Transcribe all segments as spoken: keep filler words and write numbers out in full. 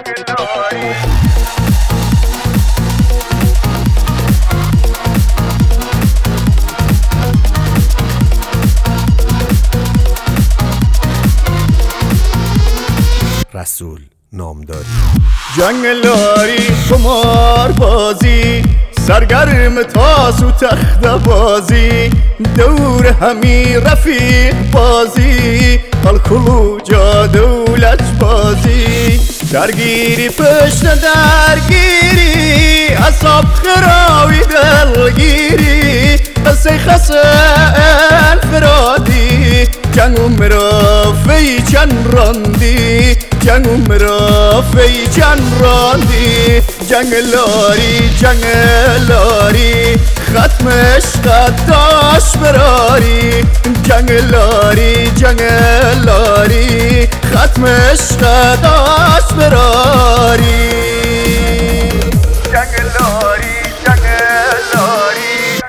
رسول نامداری. جنگ لاری، قمار بازی، سرگرم تاس و تخت بازی، دور همی رفیق بازی، الکل جا دولت بازی، درگیری پشت درگیری، اصاب خراوی دلگیری، قصه خسه انفرادی، جنگ و مرافعی چند راندی، جنگ و مرافعی چند راندی، جنگ لاری جنگ لاری، ختمش قداش براری، جنگ لاری جنگ لاری، ختمش قداش براری، جنگ لاری جنگ لاری.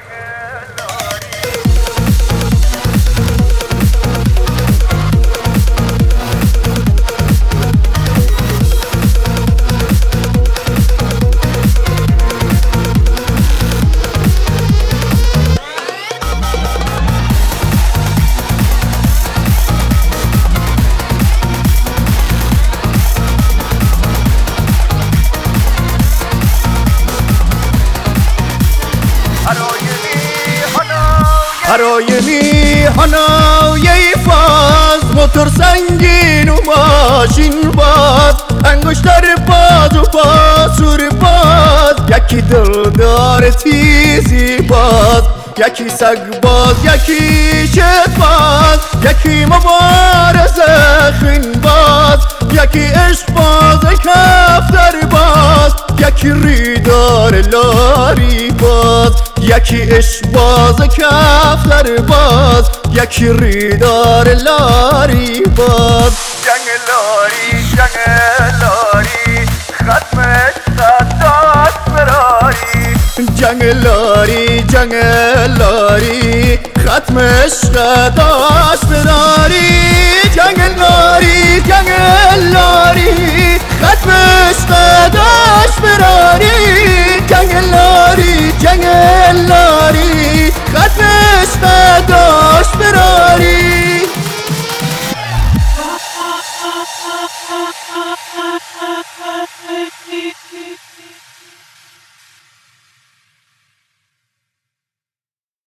هراینی هنایه فاز، موتور سنگین و ماشین باز، انگشتر باز و پاسور باز، یکی دلدار تیزی باز، یکی سگ باز، یکی شت باز، یکی مبارزه خین باز، یکی عشق باز کفتر باز، یکی ریدار لاری باز، یکی عشق باز کفتر باز، یکی ریدار لاری باز، جنگ لاری جنگ لاری، ختمش قداش براری، جنگ لاری جنگ لاری، ختمش قداش براری، جنگ لاری جنگ لاری، ختمش